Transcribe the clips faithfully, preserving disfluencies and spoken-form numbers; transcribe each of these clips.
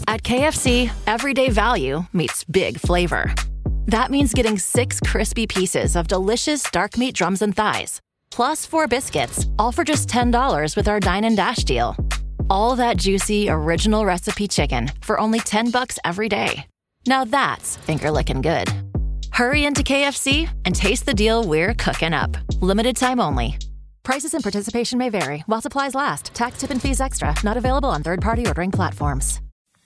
At K F C, everyday value meets big flavor. That means getting six crispy pieces of delicious dark meat drums and thighs, plus four biscuits, all for just ten dollars with our Dine and Dash deal. All that juicy, original recipe chicken for only ten bucks every day. Now that's finger-licking good. Hurry into K F C and taste the deal we're cooking up. Limited time only. Prices and participation may vary while supplies last. Tax, tip, and fees extra. Not available on third-party ordering platforms.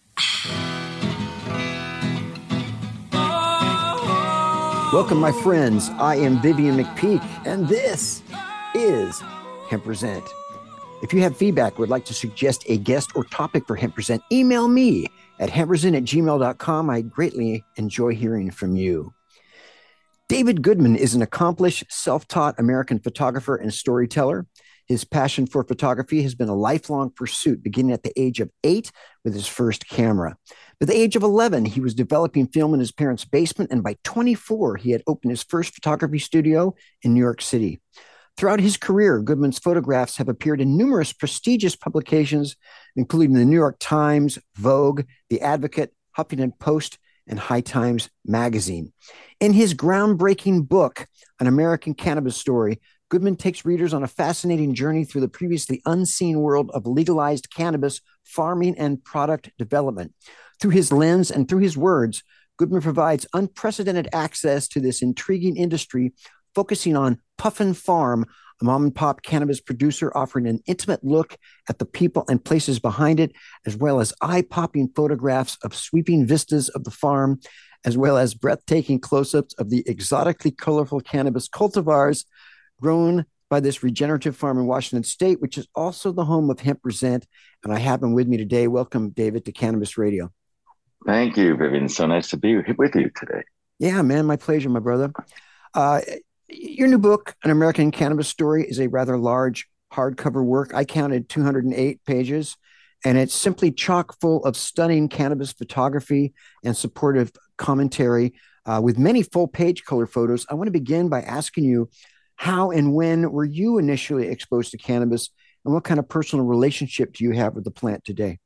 Welcome, my friends. I am Vivian McPeak, and this is Hemp Present. If you have feedback or would like to suggest a guest or topic for Hemp Present, email me at hempresent at gmail dot com. I greatly enjoy hearing from you. David Goodman is an accomplished, self-taught American photographer and storyteller. His passion for photography has been a lifelong pursuit, beginning at the age of eight with his first camera. At the age of eleven, he was developing film in his parents' basement, and by twenty-four, he had opened his first photography studio in New York City. Throughout his career, Goodman's photographs have appeared in numerous prestigious publications, including the New York Times, Vogue, The Advocate, Huffington Post, and High Times Magazine. In his groundbreaking book, An American Cannabis Story, Goodman takes readers on a fascinating journey through the previously unseen world of legalized cannabis farming and product development. Through his lens and through his words, Goodman provides unprecedented access to this intriguing industry, focusing on Puffin Farm, a mom-and-pop cannabis producer offering an intimate look at the people and places behind it, as well as eye-popping photographs of sweeping vistas of the farm, as well as breathtaking close-ups of the exotically colorful cannabis cultivars grown by this regenerative farm in Washington State, which is also the home of Hemp Present. And I have him with me today. Welcome, David, to Cannabis Radio. Thank you, Vivian. So nice to be with you today. Yeah, man, my pleasure, my brother. Uh, your new book, An American Cannabis Story, is a rather large hardcover work. I counted two hundred eight pages, and it's simply chock full of stunning cannabis photography and supportive commentary uh, with many full-page color photos. I want to begin by asking you, how and when were you initially exposed to cannabis, and what kind of personal relationship do you have with the plant today?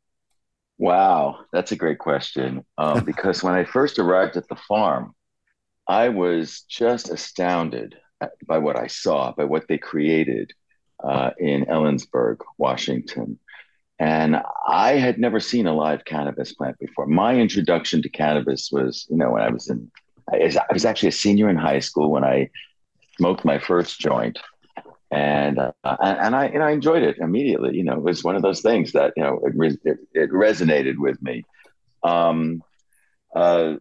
Wow, that's a great question. Um, because when I first arrived at the farm, I was just astounded by what I saw, by what they created uh, in Ellensburg, Washington. And I had never seen a live cannabis plant before. My introduction to cannabis was, you know, when I was in, I was actually a senior in high school when I smoked my first joint. And, uh, and and I and I enjoyed it immediately. You know, it was one of those things that, you know, it re- it, it resonated with me. Um, uh,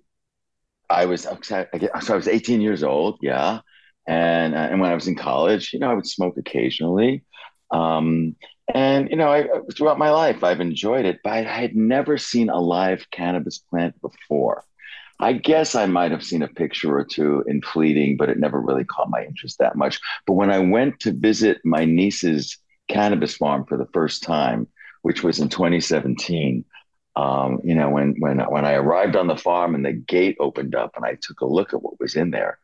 I was so I was eighteen years old, yeah, and uh, and when I was in college, you know, I would smoke occasionally, um, and you know, I, throughout my life, I've enjoyed it, but I had never seen a live cannabis plant before. I guess I might have seen a picture or two in Fleeting, but it never really caught my interest that much. But when I went to visit my niece's cannabis farm for the first time, which was in twenty seventeen, um, you know, when when when I arrived on the farm and the gate opened up and I took a look at what was in there,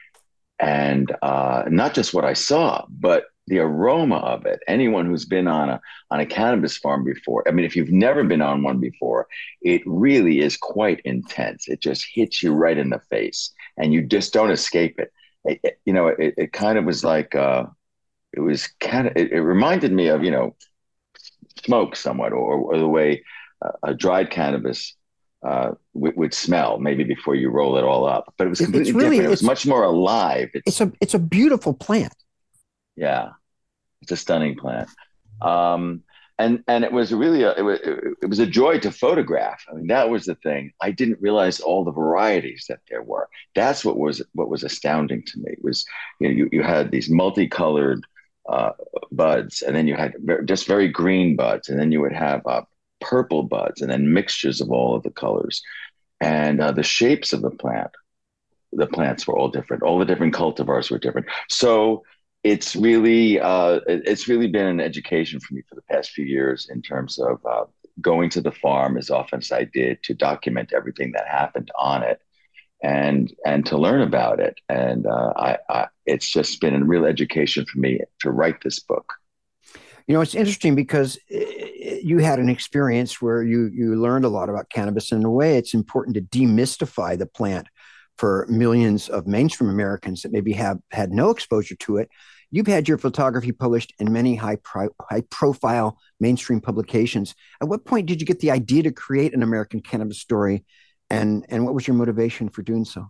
and uh, not just what I saw, but the aroma of it. Anyone who's been on a on a cannabis farm before, I mean, if you've never been on one before, it really is quite intense. It just hits you right in the face, and you just don't escape it. it, it you know, it, it kind of was like uh, it was kind of. It, it reminded me of, you know, smoke somewhat, or, or the way uh, a dried cannabis uh, w- would smell, maybe before you roll it all up. But it was completely it's really, different. It was much more alive. It's, it's a it's a beautiful plant. Yeah, it's a stunning plant, um, and and it was really a, it was it was a joy to photograph. I mean, that was the thing. I didn't realize all the varieties that there were. That's what was what was astounding to me. It was, you know, you you had these multicolored uh, buds, and then you had just very green buds, and then you would have uh, purple buds, and then mixtures of all of the colors, and uh, the shapes of the plant. The plants were all different. All the different cultivars were different. So it's really uh, it's really been an education for me for the past few years in terms of uh, going to the farm as often as I did to document everything that happened on it, and and to learn about it. And uh, I, I it's just been a real education for me to write this book. You know, it's interesting because you had an experience where you you learned a lot about cannabis. And in a way, it's important to demystify the plant for millions of mainstream Americans that maybe have had no exposure to it. You've had your photography published in many high pro, high profile mainstream publications. At what point did you get the idea to create an American cannabis story, and and what was your motivation for doing so?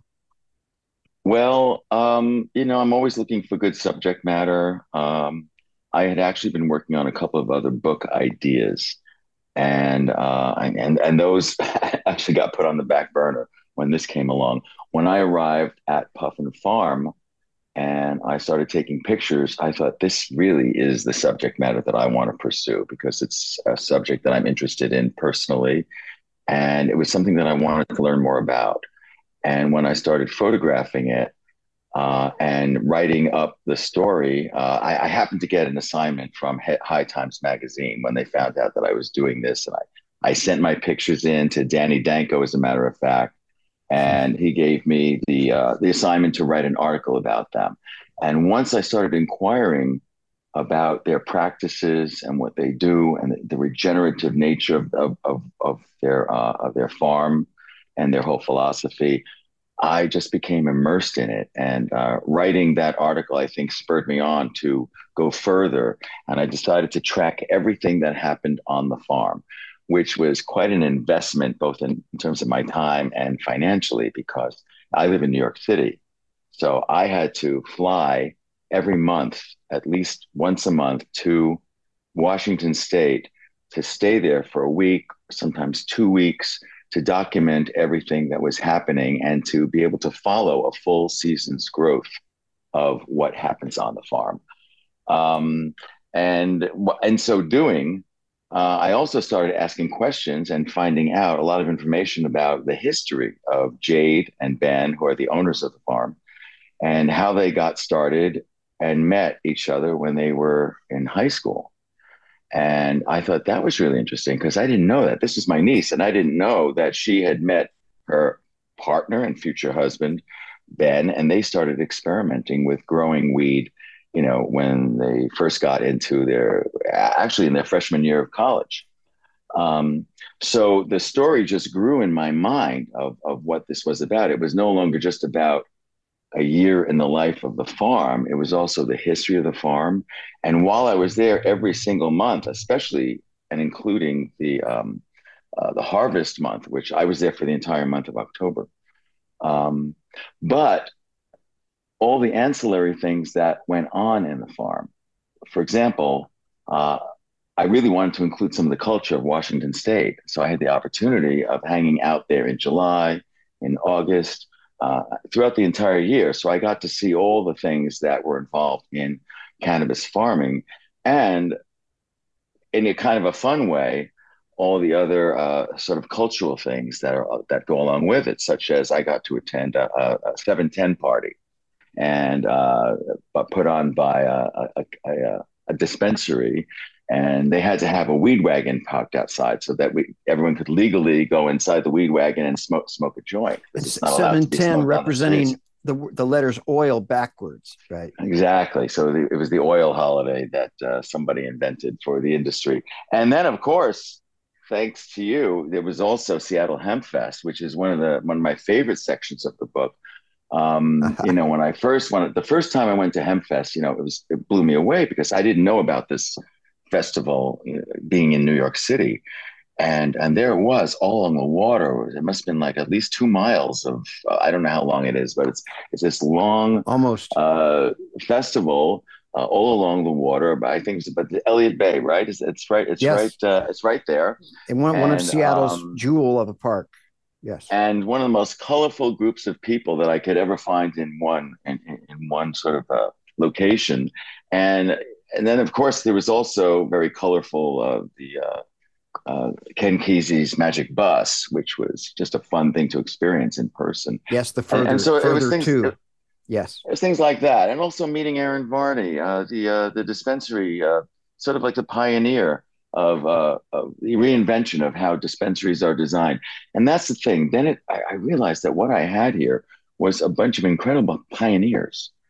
Well, um, you know, I'm always looking for good subject matter. Um, I had actually been working on a couple of other book ideas, and uh, and and those actually got put on the back burner when this came along. When I arrived at Puffin Farm and I started taking pictures, I thought this really is the subject matter that I want to pursue because it's a subject that I'm interested in personally, and it was something that I wanted to learn more about. And when I started photographing it uh, and writing up the story, uh, I, I happened to get an assignment from High Times Magazine when they found out that I was doing this. And I, I sent my pictures in to Danny Danko, as a matter of fact, and he gave me the, uh, the assignment to write an article about them. And once I started inquiring about their practices and what they do and the, the regenerative nature of, of, of, of their, uh, of their farm and their whole philosophy, I just became immersed in it. And uh, writing that article, I think, spurred me on to go further. And I decided to track everything that happened on the farm, which was quite an investment, both in, in terms of my time and financially, because I live in New York City. So I had to fly every month, at least once a month, to Washington State to stay there for a week, sometimes two weeks, to document everything that was happening and to be able to follow a full season's growth of what happens on the farm. Um, and in so doing, uh, I also started asking questions and finding out a lot of information about the history of Jade and Ben, who are the owners of the farm, and how they got started and met each other when they were in high school. And I thought that was really interesting because I didn't know that. This is my niece, and I didn't know that she had met her partner and future husband, Ben, and they started experimenting with growing weed, you know, when they first got into their, actually in their freshman year of college. Um, so the story just grew in my mind of, of what this was about. It was no longer just about a year in the life of the farm. It was also the history of the farm. And while I was there every single month, especially and including the um, uh, the harvest month, which I was there for the entire month of October. Um, but all the ancillary things that went on in the farm. For example, uh, I really wanted to include some of the culture of Washington State. So I had the opportunity of hanging out there in July, in August, uh, throughout the entire year. So I got to see all the things that were involved in cannabis farming, and in a kind of a fun way, all the other uh, sort of cultural things that are that go along with it, such as I got to attend a, a seven ten party and uh, put on by a, a, a, a dispensary, and they had to have a weed wagon parked outside so that we everyone could legally go inside the weed wagon and smoke smoke a joint. It's seven ten representing the, the the letters oil backwards, right? Exactly. So the, it was the oil holiday that uh, somebody invented for the industry. And then, of course, thanks to you, there was also Seattle Hemp Fest, which is one of the one of my favorite sections of the book. Um, you know, when I first went, the first time I went to Hemp Fest, you know, it was it blew me away because I didn't know about this festival, you know, being in New York City. And and there it was all on the water. It must have been like at least two miles of, uh, I don't know how long it is, but it's it's this long almost uh, festival uh, all along the water. But I think it's about the Elliott Bay, right? It's, it's right. It's yes. right. Uh, it's right there. And one, and, one of Seattle's um, jewel of a park. Yes. And one of the most colorful groups of people that I could ever find in one in, in one sort of uh, location. And and then of course there was also very colorful uh, the uh, uh, Ken Kesey's Magic Bus, which was just a fun thing to experience in person. Yes, the further, and, and so further it was things, too. It, yes, it was things like that, and also meeting Aaron Varney, uh, the uh, the dispensary, uh, sort of like the pioneer of, uh, of the reinvention of how dispensaries are designed. And that's the thing. Then it, I, I realized that what I had here was a bunch of incredible pioneers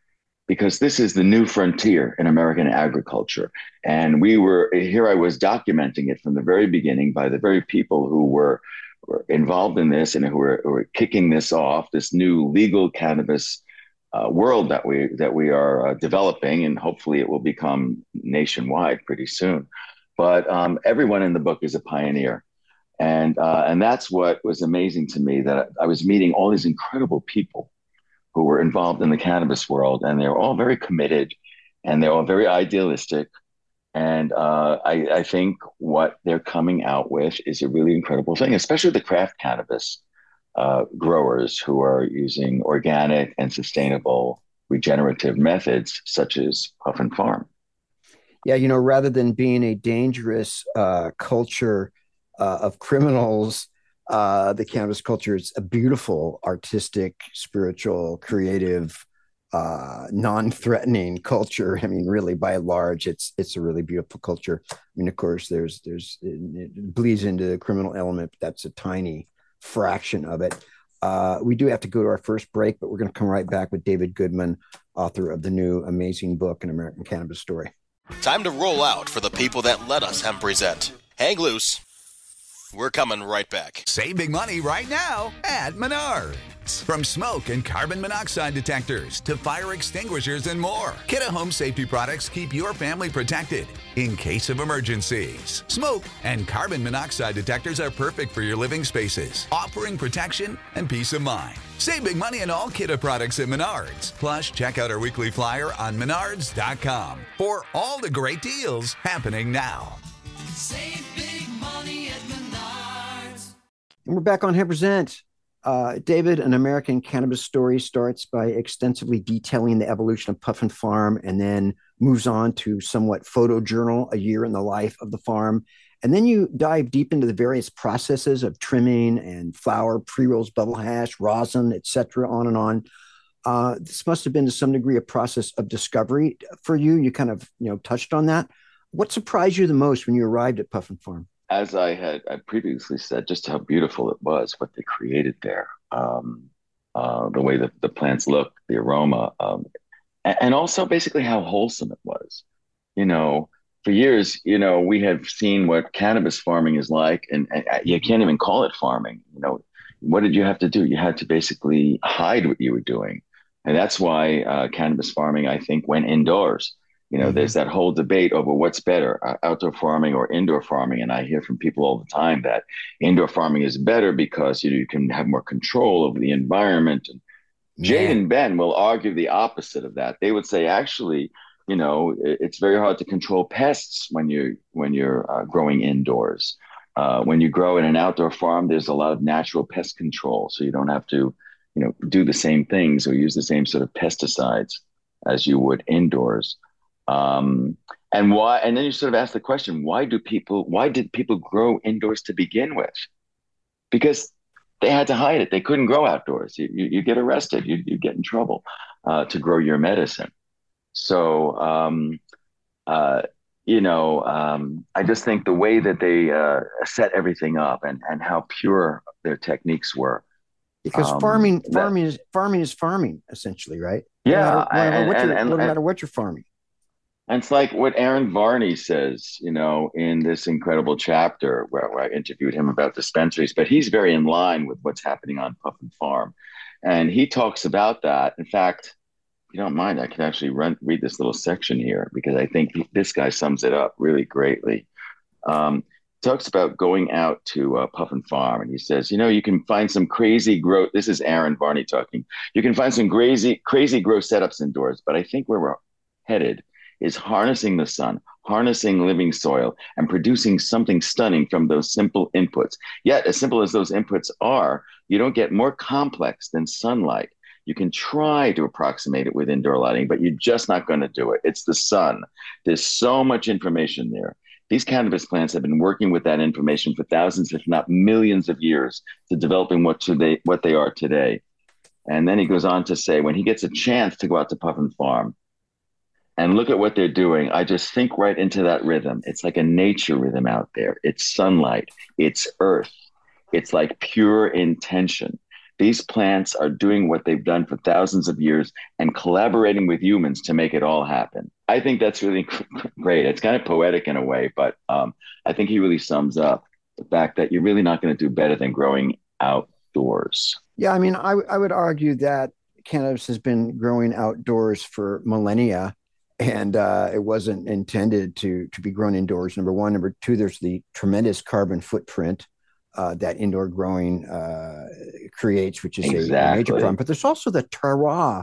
because this is the new frontier in American agriculture. And we were here, I was documenting it from the very beginning by the very people who were, were involved in this and who were, who were kicking this off, this new legal cannabis uh, world that we that we are uh, developing, and hopefully it will become nationwide pretty soon. But um, everyone in the book is a pioneer. And uh, and that's what was amazing to me, that I was meeting all these incredible people who were involved in the cannabis world, and they were all very committed, and they're all very idealistic. And uh, I, I think what they're coming out with is a really incredible thing, especially the craft cannabis uh, growers who are using organic and sustainable regenerative methods such as Puff and Farm. Yeah, you know, rather than being a dangerous uh, culture uh, of criminals, uh, the cannabis culture is a beautiful, artistic, spiritual, creative, uh, non-threatening culture. I mean, really, by and large, it's it's a really beautiful culture. I mean, of course, there's there's it bleeds into the criminal element, but that's a tiny fraction of it. Uh, we do have to go to our first break, but we're going to come right back with David Goodman, author of the new amazing book, An American Cannabis Story. Time to roll out for the people that let us hemp present. Hang loose. We're coming right back. Save big money right now at Menards. From smoke and carbon monoxide detectors to fire extinguishers and more, Kidde Home Safety products keep your family protected in case of emergencies. Smoke and carbon monoxide detectors are perfect for your living spaces, offering protection and peace of mind. Save big money on all Kidde products at Menards. Plus, check out our weekly flyer on menards dot com for all the great deals happening now. Save big money at Menards. And we're back on Hemp Present. Uh, David, An American Cannabis Story starts by extensively detailing the evolution of Puff and Farm, and then moves on to somewhat photojournal, a year in the life of the farm. And then you dive deep into the various processes of trimming and flower, pre-rolls, bubble hash, rosin, et cetera, on and on. Uh, this must have been to some degree a process of discovery for you. You kind of, you know, touched on that. What surprised you the most when you arrived at Puff and Farm? As I had I previously said, just how beautiful it was, what they created there, um, uh, the way that the plants look, the aroma, um, and, and also basically how wholesome it was. You know, for years, you know, we have seen what cannabis farming is like, and, and you can't even call it farming. You know, what did you have to do? You had to basically hide what you were doing. And that's why uh, cannabis farming, I think, went indoors. You know, mm-hmm. There's that whole debate over what's better, uh, outdoor farming or indoor farming. And I hear from people all the time that indoor farming is better because, you know, you can have more control over the environment. And yeah. Jade and Ben will argue the opposite of that. They would say, actually, you know, it, it's very hard to control pests when you're, when you're uh, growing indoors. Uh, when you grow in an outdoor farm, there's a lot of natural pest control. So you don't have to, you know, do the same things or use the same sort of pesticides as you would indoors. Um, and why, and then you sort of ask the question, why do people, why did people grow indoors to begin with? Because they had to hide it. They couldn't grow outdoors. You, you, you get arrested, you, you get in trouble, uh, to grow your medicine. So, um, uh, you know, um, I just think the way that they, uh, set everything up and, and how pure their techniques were. Because um, farming, that, farming is, farming is farming essentially, right? Yeah. No matter, no matter and, what and, you're, and, no and, matter what you're farming. And it's like what Aaron Varney says, you know, in this incredible chapter where, where I interviewed him about dispensaries, but he's very in line with what's happening on Puff and Farm. And he talks about that. In fact, if you don't mind, I can actually run, read this little section here because I think this guy sums it up really greatly. Um, talks about going out to uh, Puff and Farm. And he says, you know, you can find some crazy grow. This is Aaron Varney talking. You can find some crazy, crazy grow setups indoors, but I think where we're headed is harnessing the sun, harnessing living soil, and producing something stunning from those simple inputs. Yet, as simple as those inputs are, you don't get more complex than sunlight. You can try to approximate it with indoor lighting, but you're just not going to do it. It's the sun. There's so much information there. These cannabis plants have been working with that information for thousands, if not millions of years to developing what, today, what they are today. And then he goes on to say, when he gets a chance to go out to Puff and Farm, and look at what they're doing. I just think right into that rhythm. It's like a nature rhythm out there. It's sunlight. It's earth. It's like pure intention. These plants are doing what they've done for thousands of years and collaborating with humans to make it all happen. I think that's really great. It's kind of poetic in a way, but um, I think he really sums up the fact that you're really not going to do better than growing outdoors. Yeah, I mean, I, I would argue that cannabis has been growing outdoors for millennia, and uh, it wasn't intended to to be grown indoors. Number one. Number two, there's the tremendous carbon footprint uh, that indoor growing uh, creates, which is exactly. a, a major problem. But there's also the terroir.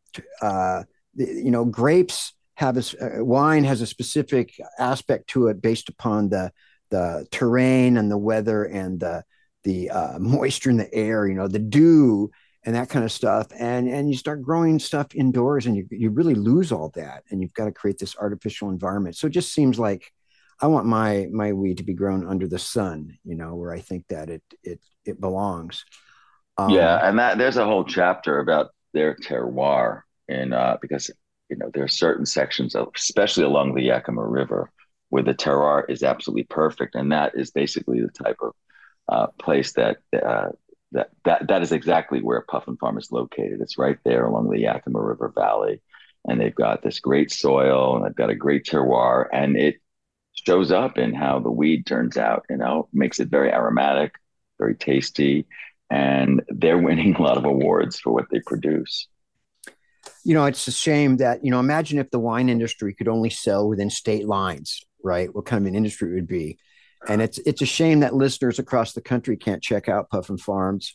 Uh, the, you know, grapes have a uh, wine has a specific aspect to it based upon the the terrain and the weather and the the uh, moisture in the air. You know, the dew and that kind of stuff. And and you start growing stuff indoors, and you you really lose all that, and you've got to create this artificial environment. So it just seems like I want my my weed to be grown under the sun, you know, where I think that it it it belongs. Um, yeah, and that there's a whole chapter about their terroir, and uh, because you know there are certain sections, of, especially along the Yakima River, where the terroir is absolutely perfect, and that is basically the type of uh, place that uh, that that that is exactly where Puffin Farm is located. It's right there along the Yakima River Valley, and they've got this great soil, and they've got a great terroir, and it shows up in how the weed turns out. You know, makes it very aromatic, very tasty, and they're winning a lot of awards for what they produce. You know, it's a shame that, you know, imagine if the wine industry could only sell within state lines, right? What kind of an industry it would be. And it's it's a shame that listeners across the country can't check out Puffin Farms.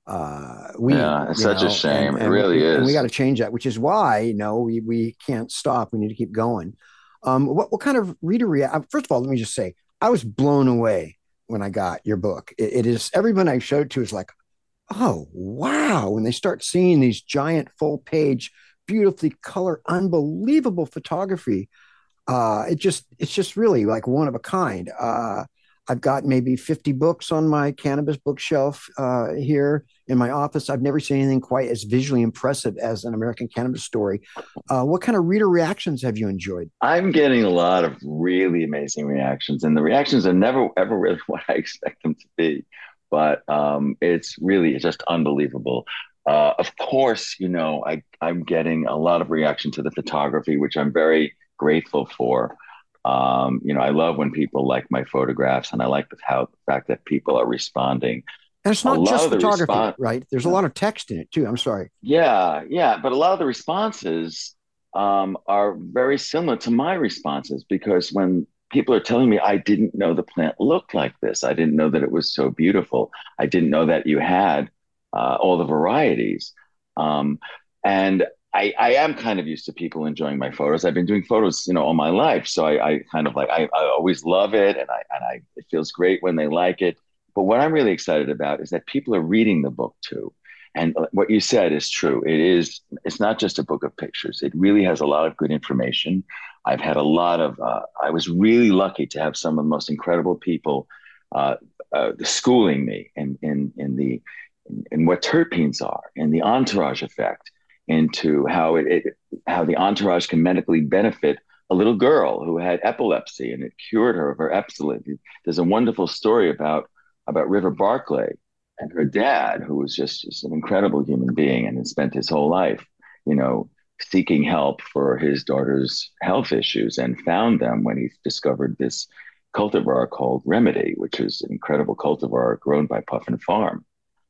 Uh, weed, yeah, it's such know, a shame. And, and it really we, is. And we got to change that, which is why, you know, we we can't stop. We need to keep going. Um, what, what kind of reader react? First of all, let me just say, I was blown away when I got your book. It, it is, everyone I showed to is like, oh, wow. When they start seeing these giant full page, beautifully colored, unbelievable photography, uh, it just, it's just really like one of a kind. Uh, I've got maybe fifty books on my cannabis bookshelf uh, here in my office. I've never seen anything quite as visually impressive as an American Cannabis Story. Uh, what kind of reader reactions have you enjoyed? I'm getting a lot of really amazing reactions, and the reactions are never, ever really what I expect them to be. But um, it's really just unbelievable. Uh, of course, you know, I, I'm getting a lot of reaction to the photography, which I'm very grateful for. Um, you know, I love when people like my photographs, and I like the, how the fact that people are responding. And it's not just photography, respons- right? There's a lot of text in it too. I'm sorry. Yeah, yeah. But a lot of the responses um, are very similar to my responses, because when people are telling me, I didn't know the plant looked like this, I didn't know that it was so beautiful, I didn't know that you had uh, all the varieties. Um, and I, I am kind of used to people enjoying my photos. I've been doing photos, you know, all my life. So I, I kind of like, I, I always love it. And I, and I, it feels great when they like it. But what I'm really excited about is that people are reading the book too. And what you said is true. It is, it's not just a book of pictures. It really has a lot of good information. I've had a lot of, uh, I was really lucky to have some of the most incredible people uh, uh, schooling me in, in, in the, in, in what terpenes are, and the entourage effect, into how it, it how the entourage can medically benefit a little girl who had epilepsy, and it cured her of her epilepsy. There's a wonderful story about about River Barclay and her dad, who was just, just an incredible human being and had spent his whole life, you know, seeking help for his daughter's health issues, and found them when he discovered this cultivar called Remedy, which is an incredible cultivar grown by Puffin Farm.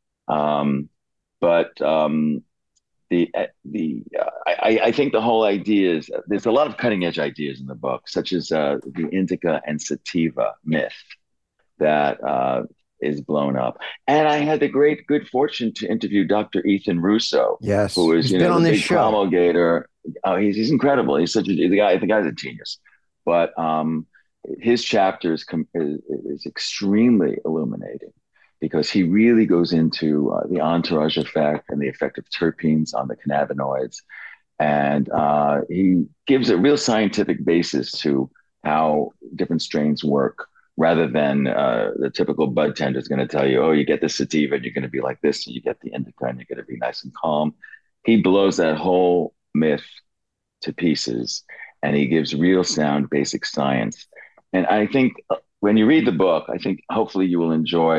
Um, but um, The the uh, I, I think the whole idea is, there's a lot of cutting edge ideas in the book, such as uh, the indica and sativa myth that uh, is blown up. And I had the great good fortune to interview Doctor Ethan Russo, yes, who is he's you been know on the this big show. promulgator. Oh, he's he's incredible. He's such a the guy. The guy's a genius. But um, his chapters com- is, is extremely illuminating, because he really goes into uh, the entourage effect and the effect of terpenes on the cannabinoids. And uh, he gives a real scientific basis to how different strains work, rather than uh, the typical bud tender is going to tell you, oh, you get the sativa and you're going to be like this, and you get the indica and you're going to be nice and calm. He blows that whole myth to pieces, and he gives real sound basic science. And I think when you read the book, I think hopefully you will enjoy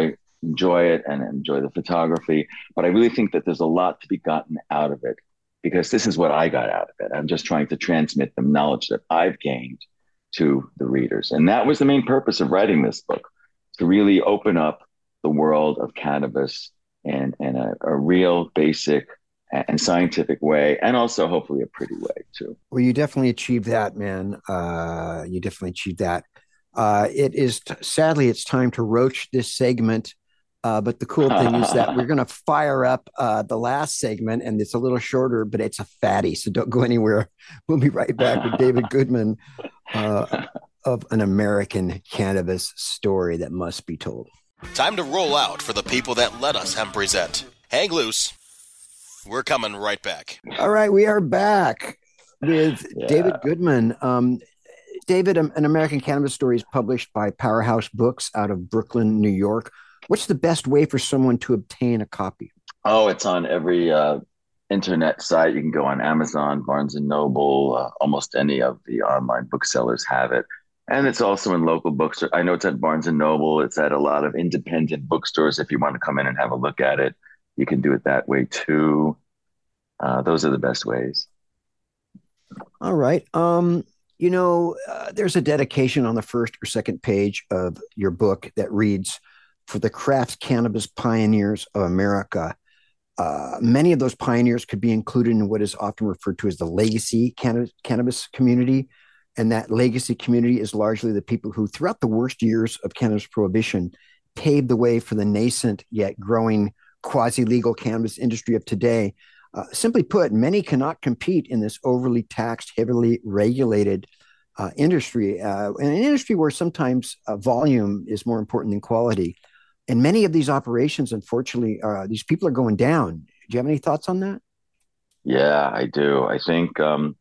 enjoy it and enjoy the photography. But I really think that there's a lot to be gotten out of it because this is what I got out of it. I'm just trying to transmit the knowledge that I've gained to the readers. And that was the main purpose of writing this book, to really open up the world of cannabis in, in a, a real basic and scientific way, and also hopefully a pretty way too. Well, you definitely achieved that, man. Uh, you definitely achieved that. Uh, it is t- sadly, it's time to roach this segment. Uh, but the cool thing is that we're going to fire up uh, the last segment, and it's a little shorter, but it's a fatty. So don't go anywhere. We'll be right back with David Goodman uh, of An American Cannabis Story That Must Be Told. Time to roll out for the people that let us hemp present. Hang loose. We're coming right back. All right, we are back with Yeah. David Goodman. Um, David, um, An American Cannabis Story is published by Powerhouse Books out of Brooklyn, New York. What's the best way for someone to obtain a copy? Oh, it's on every uh, internet site. You can go on Amazon, Barnes and Noble, uh, almost any of the online booksellers have it. And it's also in local bookstores. I know it's at Barnes and Noble. It's at a lot of independent bookstores. If you want to come in and have a look at it, you can do it that way too. Uh, those are the best ways. All right. Um, you know, uh, there's a dedication on the first or second page of your book that reads, "For the craft cannabis pioneers of America." Uh, many of those pioneers could be included in what is often referred to as the legacy canna- cannabis community. And that legacy community is largely the people who, throughout the worst years of cannabis prohibition, paved the way for the nascent yet growing quasi-legal cannabis industry of today. Uh, simply put, many cannot compete in this overly taxed, heavily regulated uh, industry, uh, in an industry where sometimes uh, volume is more important than quality. And many of these operations, unfortunately, uh, these people are going down. Do you have any thoughts on that? Yeah, I do. I think, um,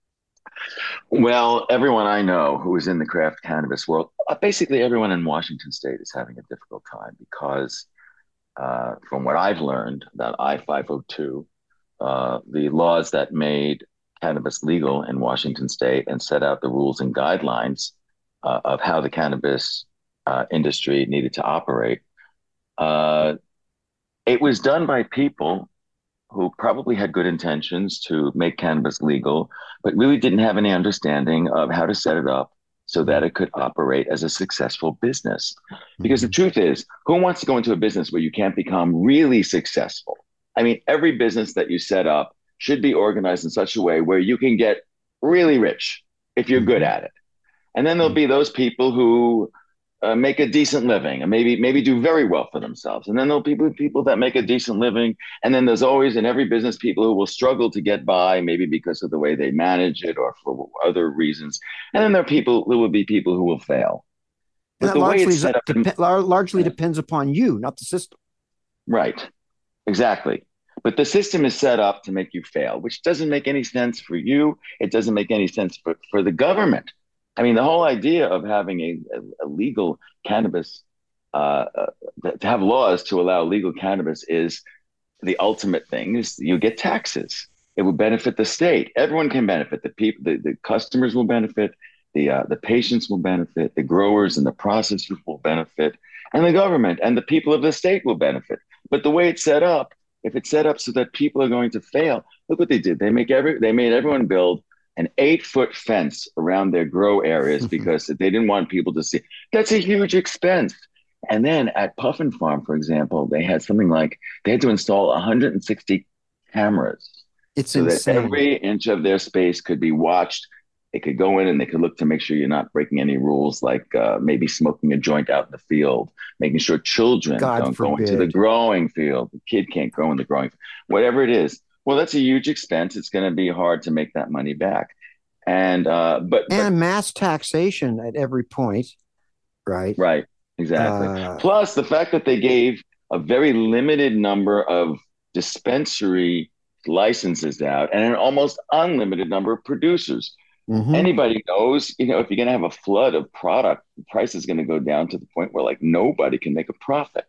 well, everyone I know who is in the craft cannabis world, uh, basically everyone in Washington State is having a difficult time because uh, from what I've learned about I five oh two, uh, the laws that made cannabis legal in Washington State and set out the rules and guidelines uh, of how the cannabis uh, industry needed to operate, uh, it was done by people who probably had good intentions to make cannabis legal, but really didn't have any understanding of how to set it up so that it could operate as a successful business. Because the truth is, who wants to go into a business where you can't become really successful? I mean, every business that you set up should be organized in such a way where you can get really rich if you're good at it. And then there'll be those people who uh, make a decent living and maybe maybe do very well for themselves. And then there'll be people that make a decent living. And then there's always in every business people who will struggle to get by, maybe because of the way they manage it or for other reasons. And then there are people, there will be people who will fail. And But that the way largely, it's set up, dep- largely depends upon you, not the system. right, exactly. But the system is set up to make you fail, which doesn't make any sense for you. It doesn't make any sense for, for the government. I mean, the whole idea of having a, a, a legal cannabis, uh, uh, to have laws to allow legal cannabis is the ultimate thing is you get taxes. It will benefit the state. Everyone can benefit. The people, the, the customers will benefit. The, uh, the patients will benefit. The growers and the processors will benefit. And the government and the people of the state will benefit. But the way it's set up, if it's set up so that people are going to fail, look what they did. They make every they made everyone build an eight foot fence around their grow areas because they didn't want people to see. That's a huge expense. And then at Puffin Farm, for example, they had something like they had to install one hundred sixty cameras It's so insane. that every inch of their space could be watched. They could go in and they could look to make sure you're not breaking any rules, like uh, maybe smoking a joint out in the field, making sure children God don't go into the forbid. growing field. The kid can't grow in the growing field, whatever it is. Well, that's a huge expense. It's going to be hard to make that money back. And, uh, but, but And mass taxation at every point, right? right, exactly. Uh, Plus the fact that they gave a very limited number of dispensary licenses out and an almost unlimited number of producers. mhm. Anybody knows, you know, if you're going to have a flood of product, the price is going to go down to the point where like nobody can make a profit.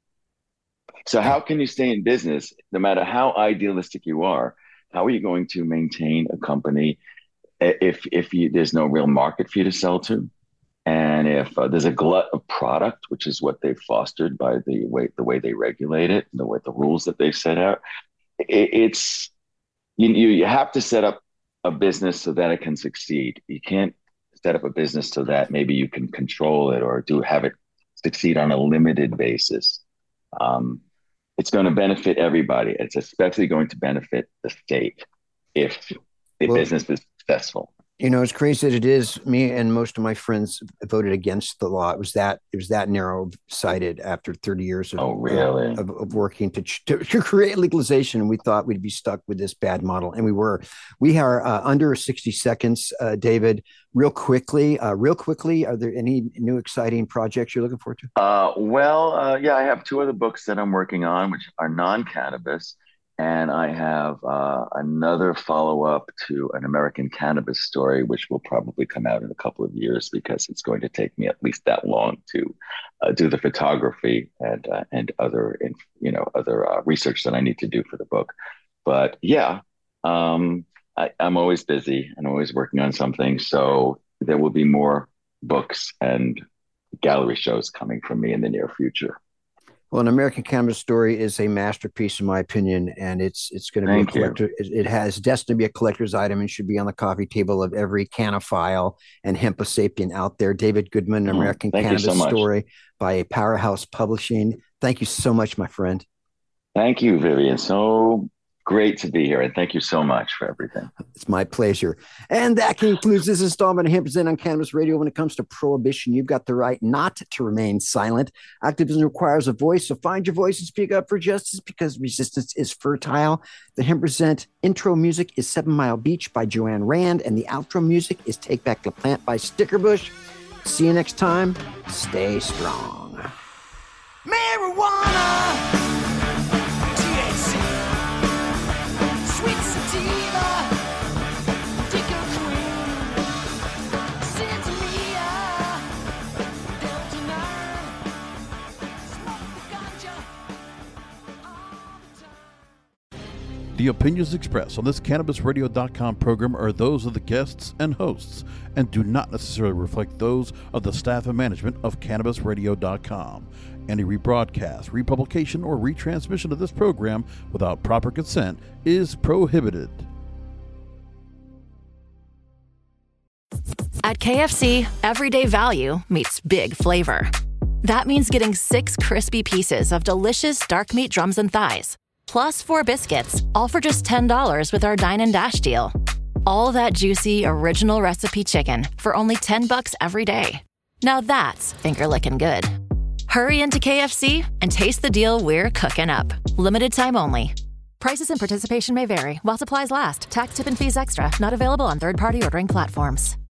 So how can you stay in business, no matter how idealistic you are? How are you going to maintain a company if if you, there's no real market for you to sell to? And if uh, there's a glut of product, which is what they've fostered by the way the way they regulate it, the way the rules that they've set out, it, it's you, you you have to set up a business so that it can succeed. You can't set up a business so that maybe you can control it or do have it succeed on a limited basis. Um, it's going to benefit everybody. It's especially going to benefit the state if the Well, business is successful. You know, as crazy as it is, me and most of my friends voted against the law. It was that it was that narrow sighted after thirty years of, Oh, really? of, of working to, to to create legalization. And we thought we'd be stuck with this bad model, and we were. We are uh, under sixty seconds, uh, David. Real quickly, uh, real quickly, are there any new exciting projects you're looking forward to? Uh, well, uh, yeah, I have two other books that I'm working on, which are non-cannabis. And I have uh, another follow-up to an American cannabis story, which will probably come out in a couple of years because it's going to take me at least that long to uh, do the photography and uh, and other you know other uh, research that I need to do for the book. But yeah, um, I, I'm always busy and always working on something. So there will be more books and gallery shows coming from me in the near future. Well, an American Cannabis Story is a masterpiece, in my opinion, and it's it's going to be Thank a collector. It, it has destined to be a collector's item and should be on the coffee table of every cannophile and hemposapien out there. David Goodman, Mm, American thank you Cannabis so much. Story by Powerhouse Publishing. Thank you so much, my friend. Thank you, Vivian. So great to be here, and thank you so much for everything. It's my pleasure. And that concludes this installment of hemp Present on Cannabis Radio. When it comes to prohibition, you've got the right not to remain silent. Activism requires a voice, so find your voice and speak up for justice because resistance is fertile. The Hemp Present intro music is Seven Mile Beach by Joanne Rand, and the outro music is Take Back the Plant by Stickerbush. See you next time. Stay strong. Marijuana, T H C, sweet sativa, Dicker Queen, Santeria, Delta nine, smoke the ganja all the time. The opinions expressed on this Cannabis Radio dot com program are those of the guests and hosts and do not necessarily reflect those of the staff and management of Cannabis Radio dot com. Any rebroadcast, republication, or retransmission of this program without proper consent is prohibited. At K F C, everyday value meets big flavor. That means getting six crispy pieces of delicious dark meat drums and thighs, plus four biscuits, all for just ten dollars with our Dine and Dash deal. All that juicy, original recipe chicken for only ten bucks every day. Now that's finger-licking good. Hurry into K F C and taste the deal we're cooking up. Limited time only. Prices and participation may vary while supplies last. Tax, tip, and fees extra. Not available on third-party ordering platforms.